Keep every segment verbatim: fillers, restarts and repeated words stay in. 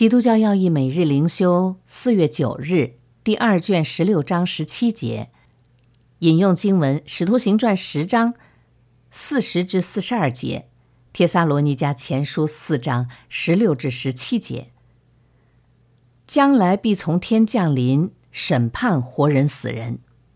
基督教要义每日灵修四月九日第二卷十六章十七节，引用经文《使徒行传》十章四十至四十二节，帖撒罗尼迦前书四章十六至十七节。将来必从天降临，审判活人死人。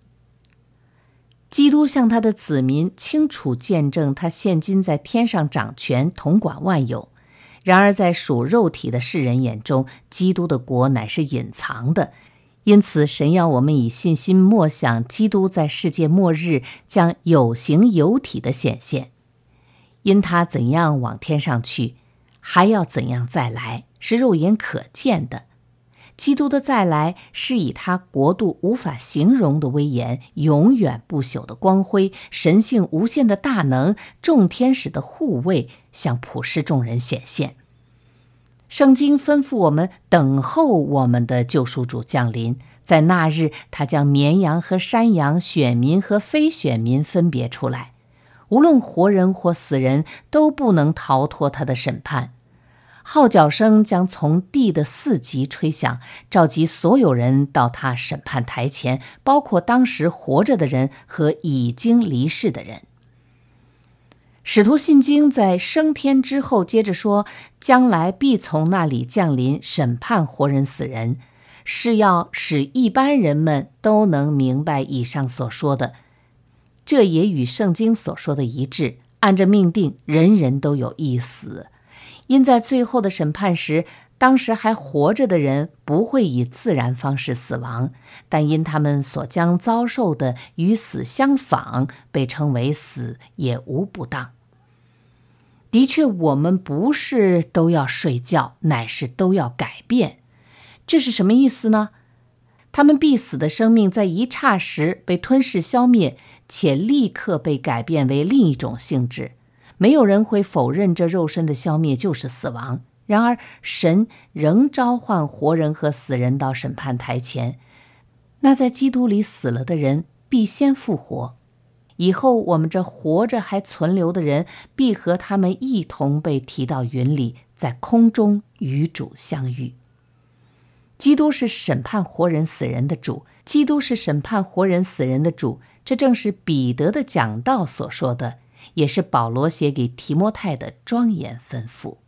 基督向他的子民清楚见证他现今在天上掌权，统管万有。然而在属肉体的世人眼中，基督的国乃是隐藏的，因此神要我们以信心默想基督在世界末日将有形有体的显现。因他怎样往天上去，还要怎样再来，是肉眼可见的。基督的再来是以他国度无法形容的威严，永远不朽的光辉，神性无限的大能，众天使的护卫，向普世众人显现。圣经吩咐我们等候我们的救赎主降临，在那日他将绵羊和山羊，选民和非选民分别出来，无论活人或死人都不能逃脱他的审判。号角声将从地的四极吹响，召集所有人到他审判台前，包括当时活着的人和已经离世的人。使徒信经在升天之后接着说，将来必从那里降临，审判活人死人，是要使一般人们都能明白以上所说的。这也与圣经所说的一致，按着命定，人人都有一死。因在最后的审判时，当时还活着的人不会以自然方式死亡，但因他们所将遭受的与死相仿，被称为死，也无不当。的确，我们不是都要睡觉，乃是都要改变。这是什么意思呢？他们必死的生命在一刹时被吞噬消灭，且立刻被改变为另一种性质。没有人会否认这肉身的消灭就是死亡。然而神仍召唤活人和死人到审判台前，那在基督里死了的人必先复活，以后我们这活着还存留的人必和他们一同被提到云里，在空中与主相遇。基督是审判活人死人的主，基督是审判活人死人的主，这正是彼得的讲道所说的，也是保罗写给提摩太的庄严吩咐。